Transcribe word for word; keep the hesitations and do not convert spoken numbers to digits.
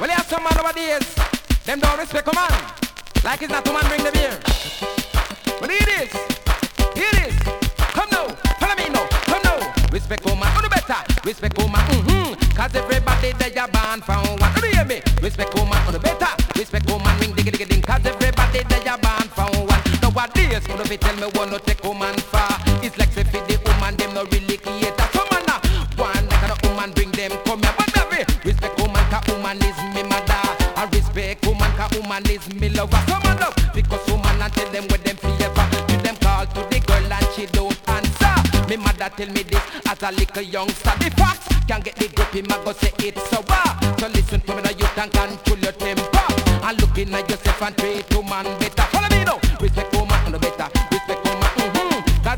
Well, you have some man nowadays, them don't respect a man. Like it's not a man bring the beer. But here it is, here it is. Come now, follow me now, come now. Respect a man, do better. Respect a man, mm-hmm. Cause everybody they are born for one. Do you hear me? Respect a man, do better. Respect a man, ring diggy diggy ding. Cause everybody they are born for one. Nowadays, could if tell me one no take a man far. It's like say for the woman, them no really create a some man. One like a woman bring them come here. But baby, respect a man, cause woman is me mother. I respect woman, cause woman is me lover. Some man love, because woman and tell them what them favor. You them call to the girl and she don't answer. Me mother tell me this as a little youngster. The facts can't get the grip, him I go say it's so bad. So listen to me now, you can control your temper. And looking at yourself and treat woman better. Follow me now. Respect woman and better. Respect woman, mm-hmm.